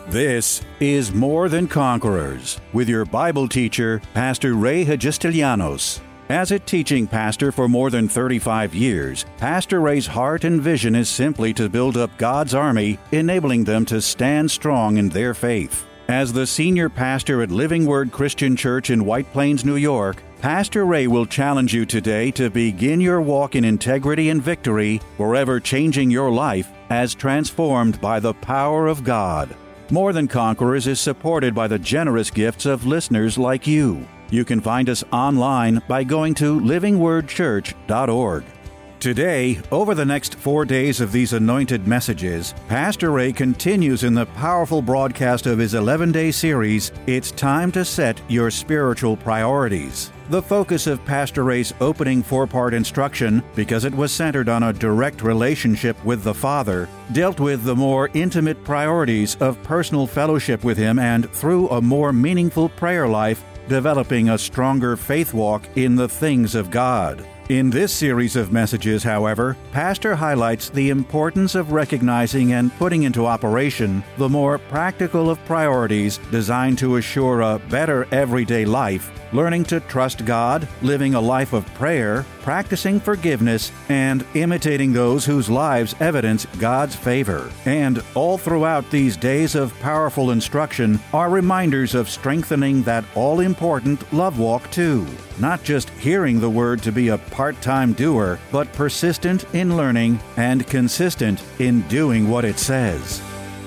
This is More Than Conquerors with your Bible teacher, Pastor Ray Hagistilianos. As a teaching pastor for more than 35 years, Pastor Ray's heart and vision is simply to build up God's army, enabling them to stand strong in their faith. As the senior pastor at Living Word Christian Church in White Plains, New York, Pastor Ray will challenge you today to begin your walk in integrity and victory, forever changing your life as transformed by the power of God. More Than Conquerors is supported by the generous gifts of listeners like you. You can find us online by going to livingwordchurch.org. Today, over the next 4 days of these anointed messages, Pastor Ray continues in the powerful broadcast of his 11-day series, It's Time to Set Your Spiritual Priorities. The focus of Pastor Ray's opening 4-part instruction, because it was centered on a direct relationship with the Father, dealt with the more intimate priorities of personal fellowship with Him and, through a more meaningful prayer life, developing a stronger faith walk in the things of God. In this series of messages, however, Pastor highlights the importance of recognizing and putting into operation the more practical of priorities designed to assure a better everyday life, learning to trust God, living a life of prayer, practicing forgiveness, and imitating those whose lives evidence God's favor. And all throughout these days of powerful instruction are reminders of strengthening that all-important love walk too. Not just hearing the word to be a part-time doer, but persistent in learning and consistent in doing what it says.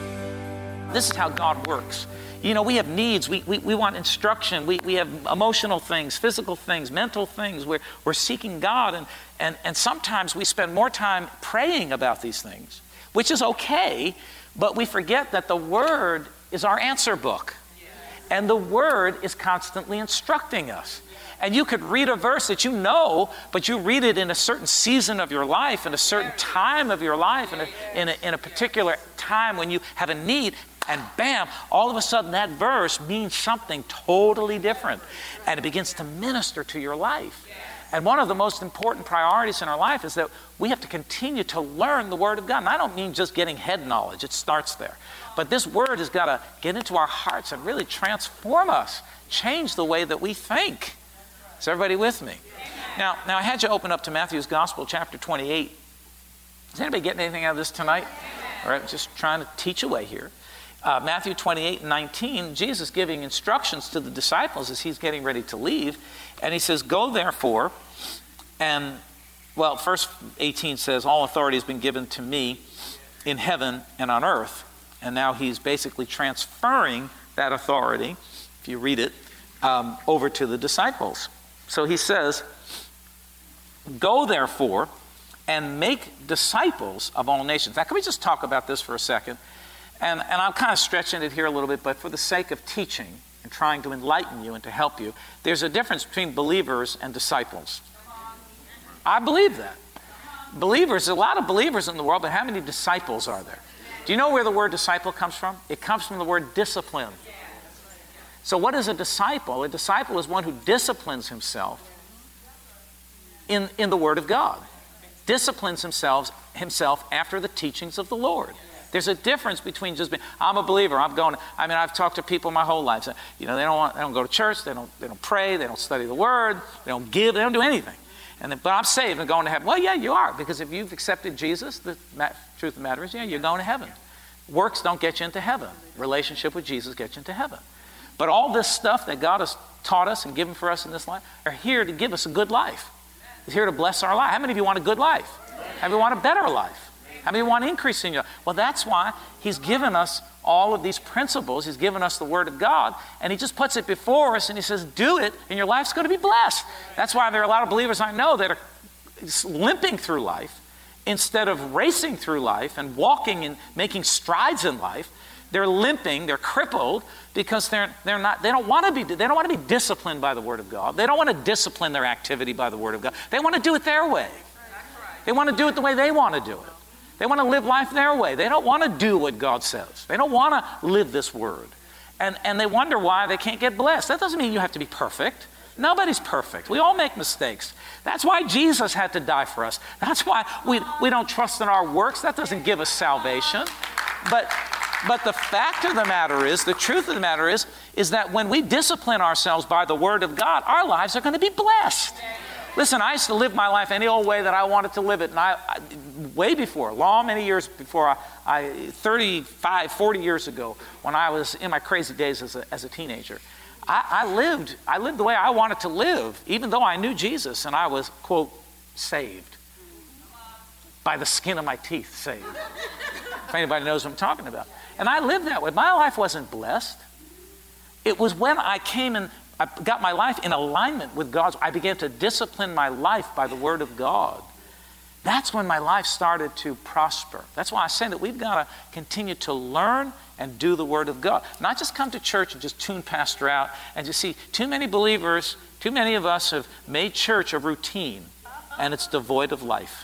This is how God works. You know, we have needs. We want instruction. We have emotional things, physical things, mental things. We're seeking God. And sometimes we spend more time praying about these things, which is okay, but we forget that the Word is our answer book. And the Word is constantly instructing us. And you could read a verse that you know, but you read it in a certain season of your life, in a certain time of your life, in a particular time when you have a need, and bam, all of a sudden that verse means something totally different. And it begins to minister to your life. And one of the most important priorities in our life is that we have to continue to learn the Word of God. And I don't mean just getting head knowledge, it starts there. But this Word has got to get into our hearts and really transform us, change the way that we think. Is everybody with me? Now I had you open up to Matthew's Gospel, chapter 28. Is anybody getting anything out of this tonight? All right, just trying to teach away here. Matthew 28 and 19, Jesus giving instructions to the disciples as he's getting ready to leave. And he says, go therefore, and, well, verse 18 says, all authority has been given to me in heaven and on earth. And now he's basically transferring that authority, if you read it, over to the disciples. So he says, go therefore and make disciples of all nations. Now, can we just talk about this for a second? And I'm kind of stretching it here a little bit, but for the sake of teaching and trying to enlighten you and to help you, there's a difference between believers and disciples. I believe that. Believers, there's a lot of believers in the world, but how many disciples are there? Do you know where the word disciple comes from? It comes from the word discipline. So what is a disciple? A disciple is one who disciplines himself in the Word of God. Disciplines himself after the teachings of the Lord. There's a difference between just being, I'm a believer, I've talked to people my whole life. You know, they don't go to church, they don't pray, they don't study the Word, they don't give, they don't do anything. But I'm saved and going to heaven. Well, yeah, you are, because if you've accepted Jesus, the truth of the matter is, yeah, you're going to heaven. Works don't get you into heaven. Relationship with Jesus gets you into heaven. But all this stuff that God has taught us and given for us in this life are here to give us a good life. It's here to bless our life. How many of you want a good life? How many of you want a better life? How many of you want increase in your life? Well, that's why He's given us all of these principles. He's given us the Word of God, and He just puts it before us, and He says, do it, and your life's going to be blessed. That's why there are a lot of believers I know that are limping through life instead of racing through life and walking and making strides in life. They're limping, they're crippled because they don't want to be disciplined by the Word of God. They don't want to discipline their activity by the Word of God. They want to do it their way. They want to do it the way they want to do it. They want to live life their way. They don't want to do what God says. They don't want to live this Word. And they wonder why they can't get blessed. That doesn't mean you have to be perfect. Nobody's perfect. We all make mistakes. That's why Jesus had to die for us. That's why we don't trust in our works. That doesn't give us salvation. But But the fact of the matter is, the truth of the matter is that when we discipline ourselves by the Word of God, our lives are going to be blessed. Listen, I used to live my life any old way that I wanted to live it. And way before, many years before, 35, 40 years ago, when I was in my crazy days as a teenager, I lived the way I wanted to live, even though I knew Jesus and I was, quote, saved. By the skin of my teeth, saved. If anybody knows what I'm talking about. And I lived that way. My life wasn't blessed. It was when I came and I got my life in alignment with God's. I began to discipline my life by the Word of God. That's when my life started to prosper. That's why I say that we've got to continue to learn and do the Word of God. Not just come to church and just tune pastor out. And you see, too many believers, too many of us have made church a routine, and it's devoid of life.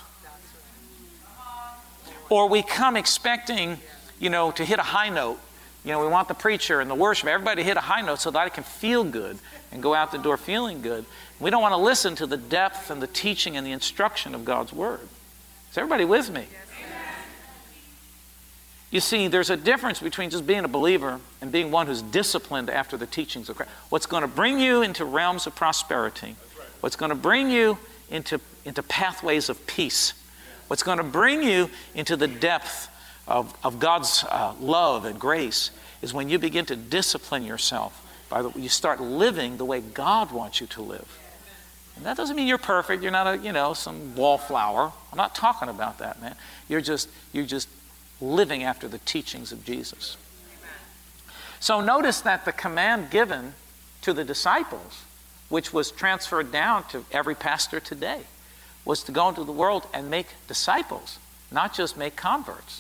Or we come expecting, to hit a high note. We want the preacher and the worship, everybody to hit a high note so that I can feel good and go out the door feeling good. We don't want to listen to the depth and the teaching and the instruction of God's Word. Is everybody with me? You see, there's a difference between just being a believer and being one who's disciplined after the teachings of Christ. What's going to bring you into realms of prosperity, what's going to bring you into pathways of peace, what's going to bring you into the depth of God's love and grace is when you begin to discipline yourself. You start living the way God wants you to live. And that doesn't mean you're perfect. You're not some wallflower. I'm not talking about that, man. You're just living after the teachings of Jesus. So notice that the command given to the disciples, which was transferred down to every pastor today, was to go into the world and make disciples, not just make converts.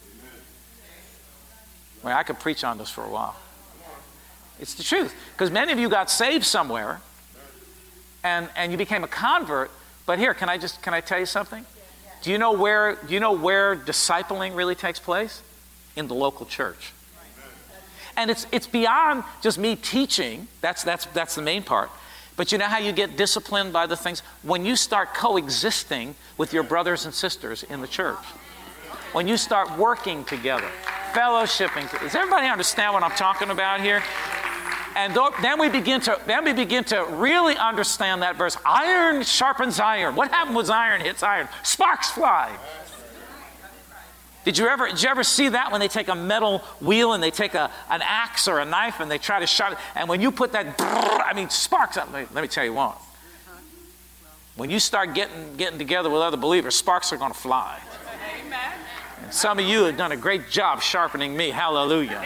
Well, I could preach on this for a while. It's the truth. Because many of you got saved somewhere and you became a convert. But here, can I tell you something? Do you know where discipling really takes place? In the local church. And it's beyond just me teaching. That's the main part. But you know how you get disciplined by the things? When you start coexisting with your brothers and sisters in the church. When you start working together. Fellowshipping. Does everybody understand what I'm talking about here? And then we begin to really understand that verse. Iron sharpens iron. What happens when iron hits iron? Sparks fly. Did you ever see that when they take a metal wheel and they take an axe or a knife and they try to shut it? And when you put that, sparks up. Let me tell you what. When you start getting together with other believers, sparks are going to fly. Amen. And some of you have done a great job sharpening me. Hallelujah.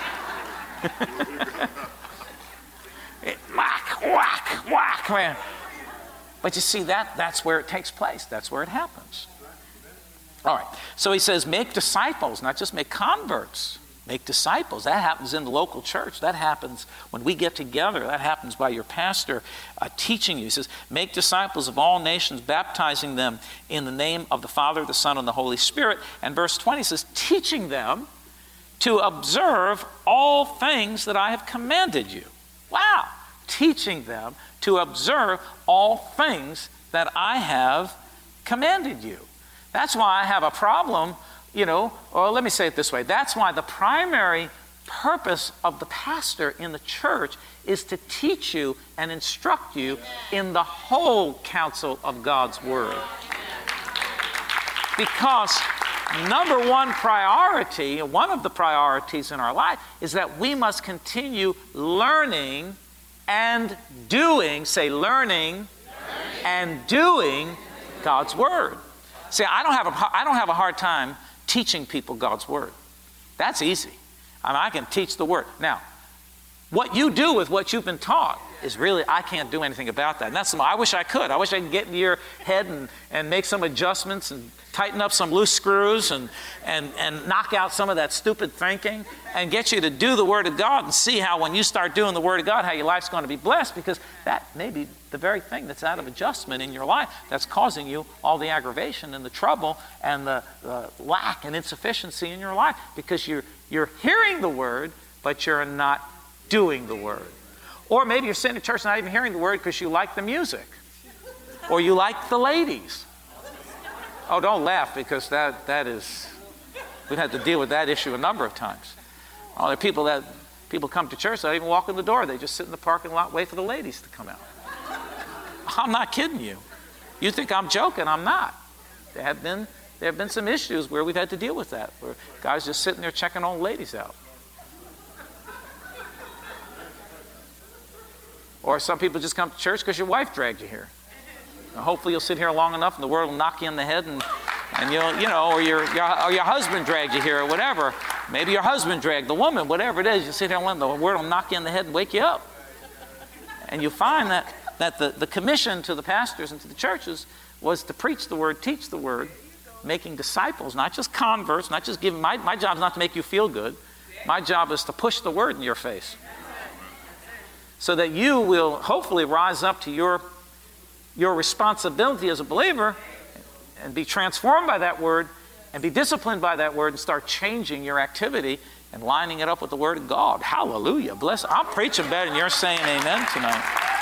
Whack, whack, whack, man. But you see, that's where it takes place. That's where it happens. All right. So he says, make disciples, not just make converts. Make disciples. That happens in the local church. That happens when we get together. That happens by your pastor teaching you. He says, make disciples of all nations, baptizing them in the name of the Father, the Son, and the Holy Spirit. And verse 20 says, teaching them to observe all things that I have commanded you. Wow. Teaching them to observe all things that I have commanded you. That's why I have a problem, or let me say it this way. That's why the primary purpose of the pastor in the church is to teach you and instruct you in the whole counsel of God's Word. Because number one priority, one of the priorities in our life, is that we must continue learning and doing, say learning and doing God's Word. See, I don't have a hard time teaching people God's Word. That's easy. I can teach the Word. Now, what you do with what you've been taught is really, I can't do anything about that. And I wish I could. I wish I could get into your head and make some adjustments and tighten up some loose screws and knock out some of that stupid thinking and get you to do the Word of God and see how when you start doing the Word of God, how your life's going to be blessed, because that may be the very thing that's out of adjustment in your life that's causing you all the aggravation and the trouble and the lack and insufficiency in your life, because you're hearing the Word, but you're not doing the Word. Or maybe you're sitting in church not even hearing the Word because you like the music. Or you like the ladies. Oh, don't laugh, because that is We've had to deal with that issue a number of times. Oh, there are people come to church, they don't even walk in the door. They just sit in the parking lot, wait for the ladies to come out. I'm not kidding you. You think I'm joking? I'm not. There have been some issues where we've had to deal with that, where guys just sitting there checking old ladies out. Or some people just come to church because your wife dragged you here. Now, hopefully you'll sit here long enough and the word will knock you in the head and or your husband dragged you here or whatever. Maybe your husband dragged the woman, whatever it is. You sit here and the word will knock you in the head and wake you up. And you find that the commission to the pastors and to the churches was to preach the word, teach the word, making disciples, not just converts, not just giving. My job is not to make you feel good. My job is to push the word in your face, so that you will hopefully rise up to your responsibility as a believer and be transformed by that word and be disciplined by that word and start changing your activity and lining it up with the word of God. Hallelujah. Bless. I'm preaching better than you're saying amen tonight.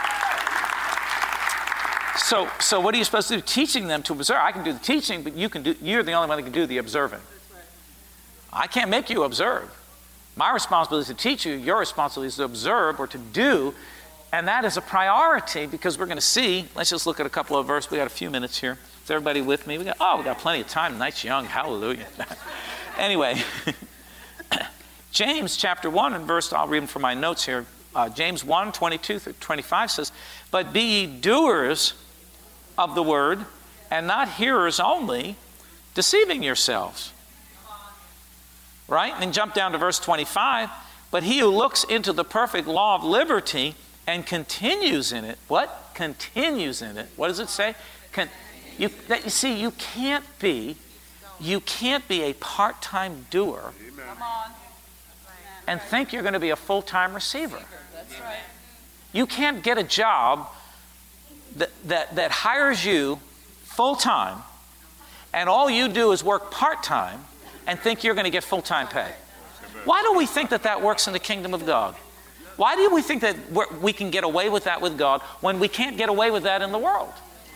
So what are you supposed to do? Teaching them to observe. I can do the teaching, but you're the only one that can do the observing. I can't make you observe. My responsibility is to teach you. Your responsibility is to observe or to do. And that is a priority, because we're going to see. Let's just look at a couple of verses. We got a few minutes here. Is everybody with me? We got plenty of time. Night's young. Hallelujah. Anyway, James chapter 1 and verse, I'll read them from my notes here. James 1, 22 through 25 says, "But be ye doers of the word, and not hearers only, deceiving yourselves." Right? And then jump down to verse 25. "But he who looks into the perfect law of liberty and continues in it." What? Continues in it. What does it say? You can't be a part-time doer and think you're going to be a full-time receiver. That's right. You can't get a job that hires you full-time, and all you do is work part-time and think you're going to get full-time pay. Why do we think that works in the kingdom of God? Why do we think that we can get away with that with God when we can't get away with that in the world?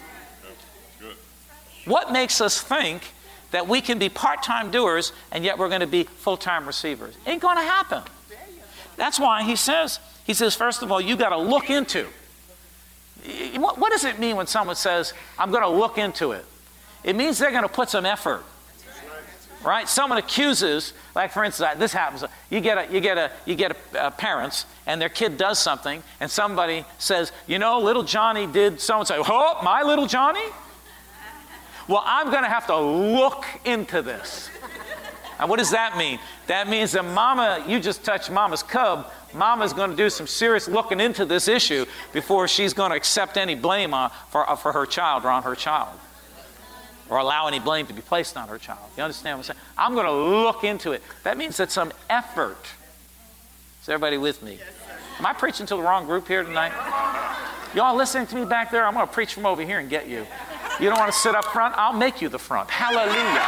What makes us think that we can be part-time doers and yet we're going to be full-time receivers? Ain't going to happen. That's why he says, first of all, you got to look into. What does it mean when someone says, I'm going to look into it? It means they're going to put some effort. Right? Someone accuses, like for instance, this happens. You get parents, and their kid does something, and somebody says, little Johnny did so and so. Oh, my little Johnny? Well, I'm going to have to look into this. And what does that mean? That means that Mama, you just touched Mama's cub. Mama's going to do some serious looking into this issue before she's going to accept any blame for her child or on her child, or allow any blame to be placed on her child. You understand what I'm saying? I'm going to look into it. That means that some effort. Is everybody with me? Am I preaching to the wrong group here tonight? Y'all listening to me back there? I'm going to preach from over here and get you. You don't want to sit up front? I'll make you the front. Hallelujah.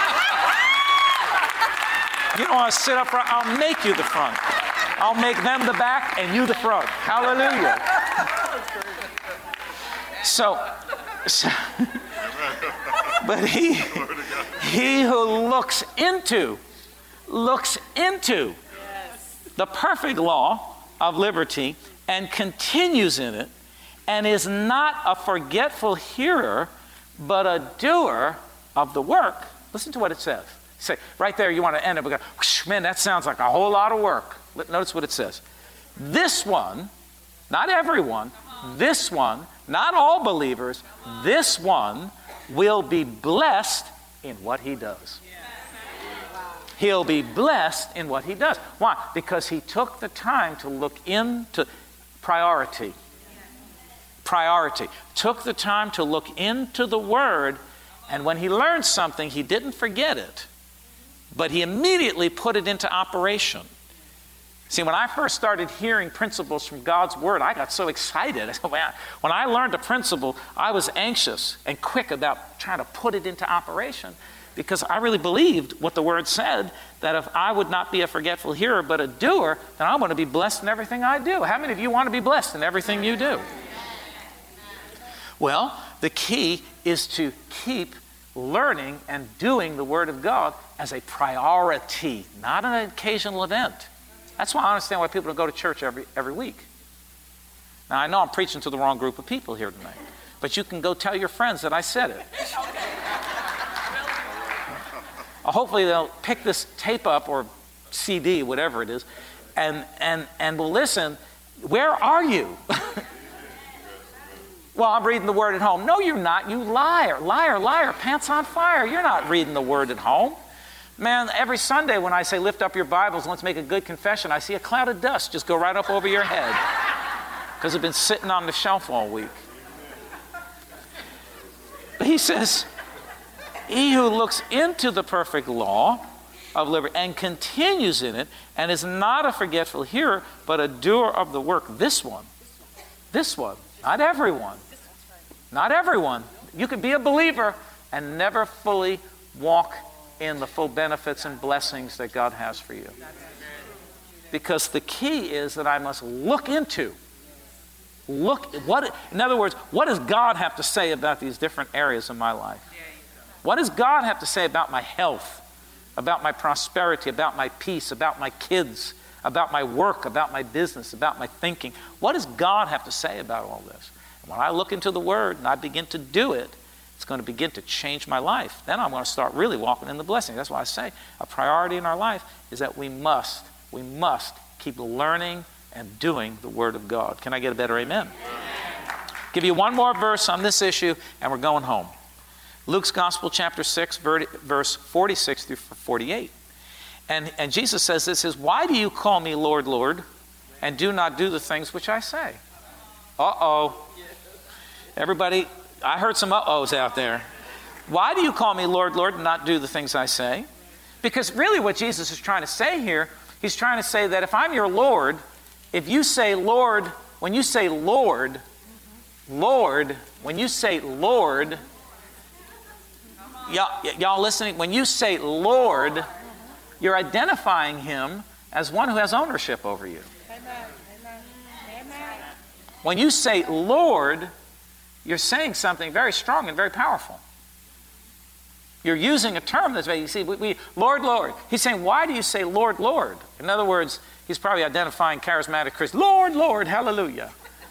You don't want to sit up front? I'll make you the front. I'll make them the back and you the front. Hallelujah. But he who looks into the perfect law of liberty and continues in it, and is not a forgetful hearer, but a doer of the work. Listen to what it says. Say, right there, you want to end it. We go, man, that sounds like a whole lot of work. Notice what it says. This one, not everyone, this one, not all believers, this one will be blessed in what he does. He'll be blessed in what he does. Why? Because he took the time to look into priority. Took the time to look into the Word, and when he learned something, he didn't forget it, but he immediately put it into operation. See, when I first started hearing principles from God's Word, I got so excited. I said, man, when I learned a principle, I was anxious and quick about trying to put it into operation, because I really believed what the Word said, that if I would not be a forgetful hearer but a doer, then I want to be blessed in everything I do. How many of you want to be blessed in everything you do? Well, the key is to keep learning and doing the Word of God as a priority, not an occasional event. That's why I understand why people don't go to church every week. Now, I know I'm preaching to the wrong group of people here tonight, but you can go tell your friends that I said it. Hopefully they'll pick this tape up or CD, whatever it is, and will listen. Where are you? Well, I'm reading the Word at home. No, you're not. You liar, liar, liar, pants on fire. You're not reading the Word at home. Man, every Sunday when I say lift up your Bibles, let's make a good confession, I see a cloud of dust just go right up over your head because it's been sitting on the shelf all week. But he says, he who looks into the perfect law of liberty and continues in it and is not a forgetful hearer, but a doer of the work, this one, not everyone. Not everyone. You can be a believer and never fully walk in the full benefits and blessings that God has for you. Because the key is that I must look into. In other words, what does God have to say about these different areas of my life? What does God have to say about my health, about my prosperity, about my peace, about my kids, about my work, about my business, about my thinking? What does God have to say about all this? And when I look into the Word and I begin to do it, it's going to begin to change my life. Then I'm going to start really walking in the blessing. That's why I say a priority in our life is that we must keep learning and doing the Word of God. Can I get a better amen? Give you one more verse on this issue and we're going home. Luke's Gospel, chapter 6, verse 46 through 48. And Jesus says this is, why do you call me Lord, Lord, and do not do the things which I say? Uh-oh. Everybody, I heard some uh-ohs out there. Why do you call me Lord, Lord, and not do the things I say? Because really what Jesus is trying to say here, he's trying to say that if I'm your Lord, if you say Lord, when you say Lord, when you say Lord, y'all listening, when you say Lord, you're identifying him as one who has ownership over you. Amen. Amen. When you say Lord, you're saying something very strong and very powerful. You're using a term that's very, you see, Lord, Lord. He's saying, why do you say Lord, Lord? In other words, he's probably identifying charismatic Christians. Lord, Lord, hallelujah.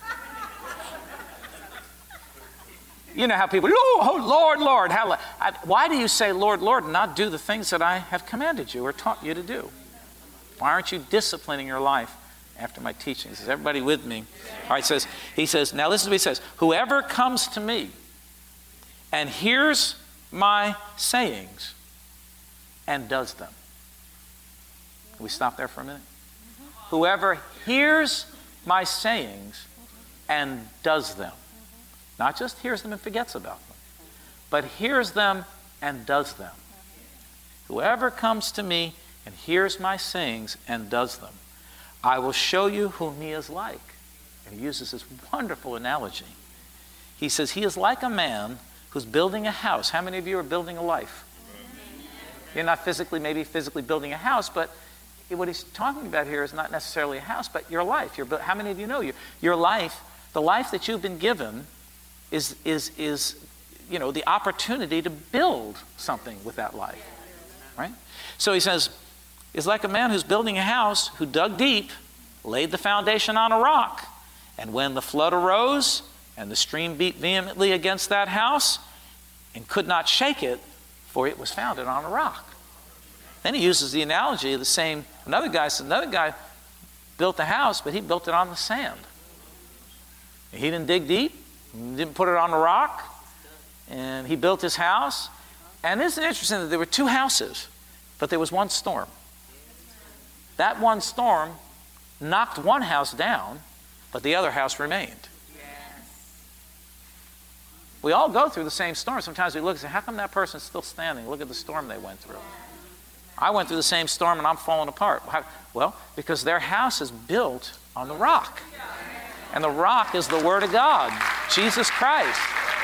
You know how people, oh, Lord, Lord, hallelujah. Why do you say Lord, Lord, and not do the things that I have commanded you or taught you to do? Why aren't you disciplining your life after my teachings? Is everybody with me? All right, he says, now listen to what he says. Whoever comes to me and hears my sayings and does them. Can we stop there for a minute? Whoever hears my sayings and does them. Not just hears them and forgets about them, but hears them and does them. Whoever comes to me and hears my sayings and does them, I will show you whom he is like. And he uses this wonderful analogy. He says he is like a man who's building a house. How many of you are building a life? You're not physically building a house, but what he's talking about here is not necessarily a house, but your life. How many of you know your life, the life that you've been given is the opportunity to build something with that life, right? So he says, it's like a man who's building a house who dug deep, laid the foundation on a rock, and when the flood arose and the stream beat vehemently against that house and could not shake it, for it was founded on a rock. Then he uses the analogy of the same, another guy built the house, but he built it on the sand. He didn't dig deep, didn't put it on the rock, and he built his house. And isn't it interesting that there were two houses, but there was one storm. That one storm knocked one house down, but the other house remained. We all go through the same storm. Sometimes we look and say, how come that person's still standing? Look at the storm they went through. I went through the same storm and I'm falling apart. Well, because their house is built on the rock. And the rock is the Word of God, Jesus Christ.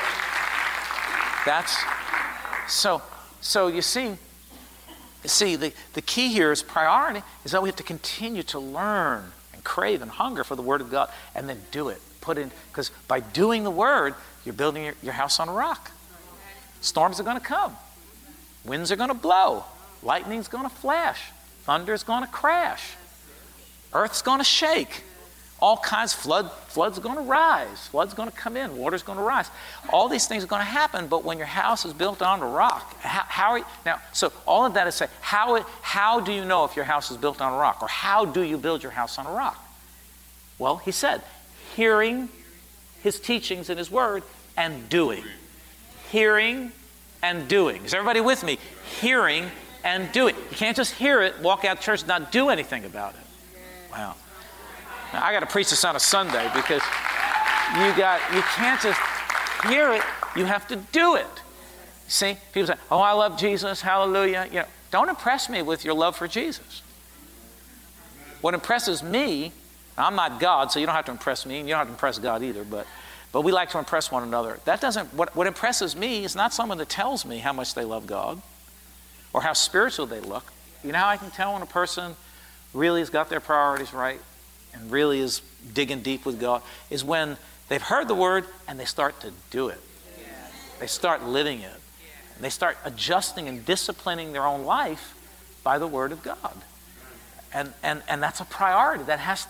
So you see, the key here is priority, is that we have to continue to learn and crave and hunger for the Word of God and then do it. Because by doing the Word, you're building your house on a rock. Storms are going to come. Winds are going to blow. Lightning's going to flash. Thunder's going to crash. Earth's going to shake. All kinds of floods are going to rise. Flood's going to come in. Water's going to rise. All these things are going to happen, but when your house is built on a rock, how are you, now, so all of that is say, how do you know if your house is built on a rock? Or how do you build your house on a rock? Well, he said, hearing his teachings and his word and doing. Hearing and doing. Is everybody with me? Hearing and doing. You can't just hear it, walk out of church, and not do anything about it. Wow. Now, I got to preach this on a Sunday because you can't just hear it, you have to do it. See, people say, oh, I love Jesus, hallelujah. Don't impress me with your love for Jesus. What impresses me, I'm not God, so you don't have to impress me, and you don't have to impress God either, but we like to impress one another. That doesn't, what impresses me is not someone that tells me how much they love God or how spiritual they look. You know how I can tell when a person really has got their priorities right and really is digging deep with God is when they've heard the word and they start to do it. They start living it. And they start adjusting and disciplining their own life by the word of God. And that's a priority. That has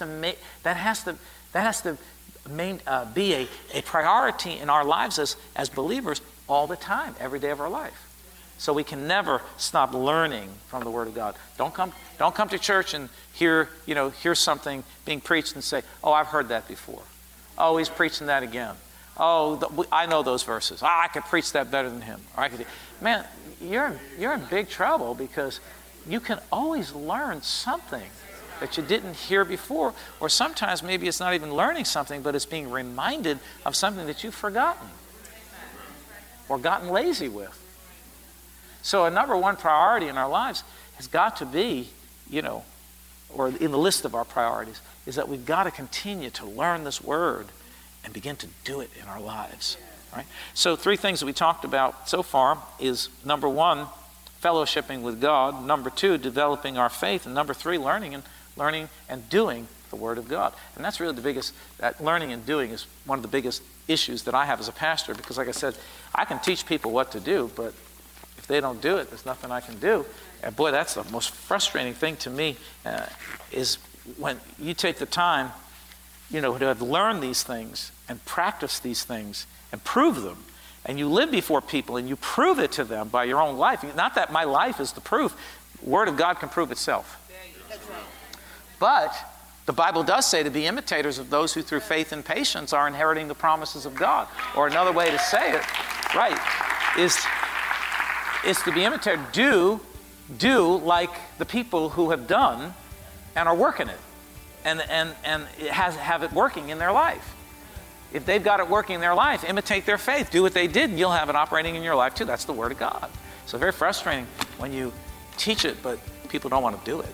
to be a priority in our lives as believers all the time, every day of our life. So we can never stop learning from the Word of God. Don't come to church and hear something being preached and say, oh, I've heard that before. Oh, he's preaching that again. Oh, I know those verses. I could preach that better than him. Or man, you're in big trouble because you can always learn something that you didn't hear before, or sometimes maybe it's not even learning something, but it's being reminded of something that you've forgotten or gotten lazy with. So a number one priority in our lives has got to be, or in the list of our priorities, is that we've got to continue to learn this word and begin to do it in our lives. Right? So 3 things that we talked about so far is, number 1, fellowshipping with God. Number 2, developing our faith. And number 3, learning and doing the Word of God. And that's really the biggest, that learning and doing is one of the biggest issues that I have as a pastor, because like I said, I can teach people what to do, but if they don't do it, there's nothing I can do. And boy, that's the most frustrating thing to me, is when you take the time, to have learned these things and practice these things and prove them. And you live before people and you prove it to them by your own life. Not that my life is the proof. The Word of God can prove itself. But the Bible does say to be imitators of those who through faith and patience are inheriting the promises of God. Or another way to say it, right, is to be imitated. Do like the people who have done and are working it. And have it working in their life. If they've got it working in their life, imitate their faith. Do what they did, and you'll have it operating in your life too. That's the Word of God. So very frustrating when you teach it, but people don't want to do it.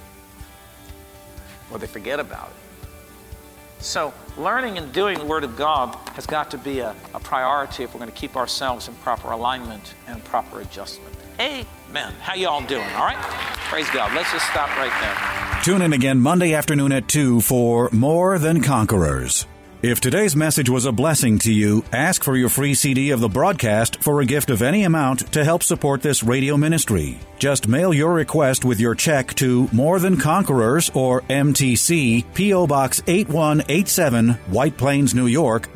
Or they forget about it. So learning and doing the Word of God has got to be a priority if we're going to keep ourselves in proper alignment and proper adjustment. Amen. How you all doing? All right? Praise God. Let's just stop right there. Tune in again Monday afternoon at 2 for More Than Conquerors. If today's message was a blessing to you, ask for your free CD of the broadcast for a gift of any amount to help support this radio ministry. Just mail your request with your check to More Than Conquerors, or MTC, P.O. Box 8187, White Plains, New York,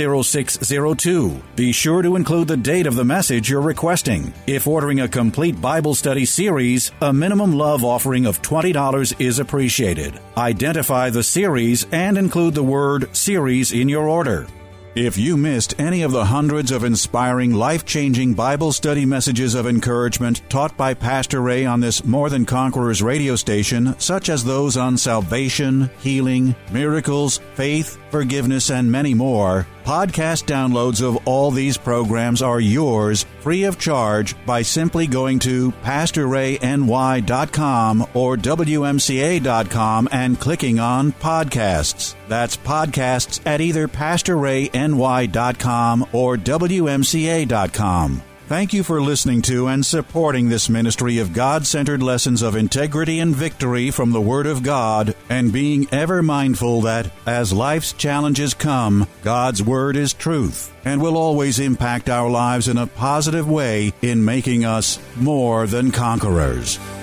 10602. Be sure to include the date of the message you're requesting. If ordering a complete Bible study series, a minimum love offering of $20 is appreciated. Identify the series and include the word series in your order. If you missed any of the hundreds of inspiring, life-changing Bible study messages of encouragement taught by Pastor Ray on this More Than Conquerors radio station, such as those on salvation, healing, miracles, faith, forgiveness, and many more, podcast downloads of all these programs are yours free of charge by simply going to PastorRayNY.com or WMCA.com and clicking on Podcasts. That's podcasts at either PastorRayNY.com or WMCA.com. Thank you for listening to and supporting this ministry of God-centered lessons of integrity and victory from the Word of God, and being ever mindful that, as life's challenges come, God's Word is truth and will always impact our lives in a positive way in making us more than conquerors.